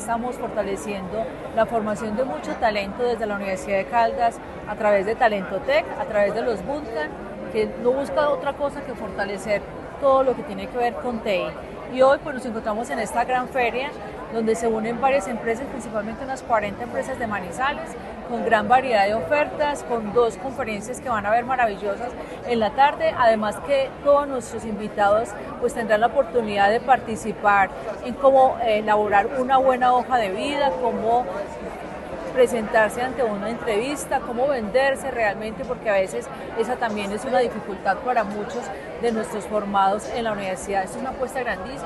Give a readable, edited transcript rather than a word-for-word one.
estamos fortaleciendo la formación de mucho talento desde la Universidad de Caldas a través de Talentotec, a través de los bootcamp, que no busca otra cosa que fortalecer todo lo que tiene que ver con TI. Y hoy pues nos encontramos en esta gran feria donde se unen varias empresas, principalmente unas 40 empresas de Manizales, con gran variedad de ofertas, con 2 conferencias que van a ver maravillosas en la tarde, además que todos nuestros invitados pues tendrán la oportunidad de participar en cómo elaborar una buena hoja de vida, cómo presentarse ante una entrevista, cómo venderse realmente, porque a veces esa también es una dificultad para muchos de nuestros formados en la universidad. Es una apuesta grandísima.